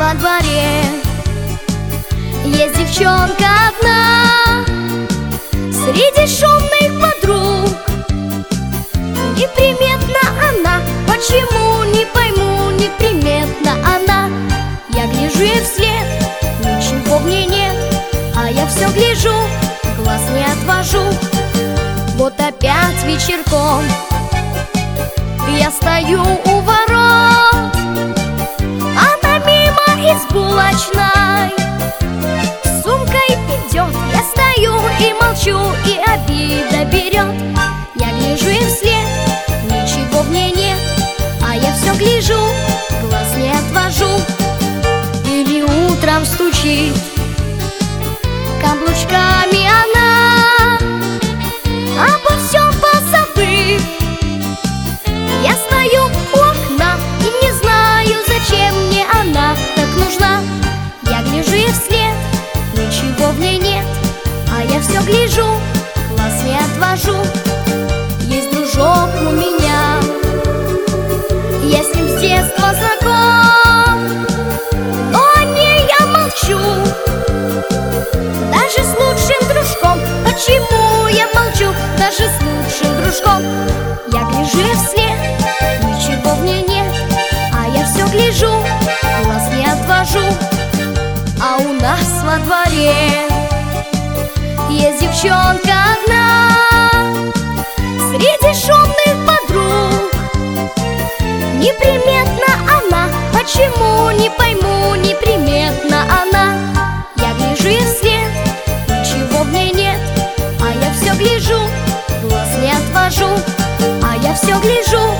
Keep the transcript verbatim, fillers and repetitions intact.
во дворе есть девчонка одна среди шумных подруг. Неприметна она, почему, не пойму, неприметна она. Я гляжу ей вслед, ничего в ней нет, а я все гляжу, глаз не отвожу. Вот опять вечерком я стою у ворот, она мимо из булочной с сумкой идет. Я стою и молчу, и обида берет. Я гляжу ей вслед, ничего в ней нет, а я все гляжу, глаз не отвожу. Или утром стучит каблучками она, обо всем позабыв. Я стою у окна и не знаю, зачем мне она так нужна. Я гляжу ей вслед, ничего в ней нет, а я все гляжу, глаз не отвожу. Есть дружок у меня, я с ним с детства знаком, но о ней я молчу, даже с лучшим дружком. Почему я молчу, даже с лучшим дружком? Я гляжу ей вслед, ничего в ней нет, а я все гляжу, глаз не отвожу. А у нас во дворе есть девчонка одна среди шумных подруг. Неприметна она, почему, не пойму, неприметна она. Я гляжу ей вслед, ничего в ней нет, а я все гляжу, глаз не отвожу. А я все гляжу,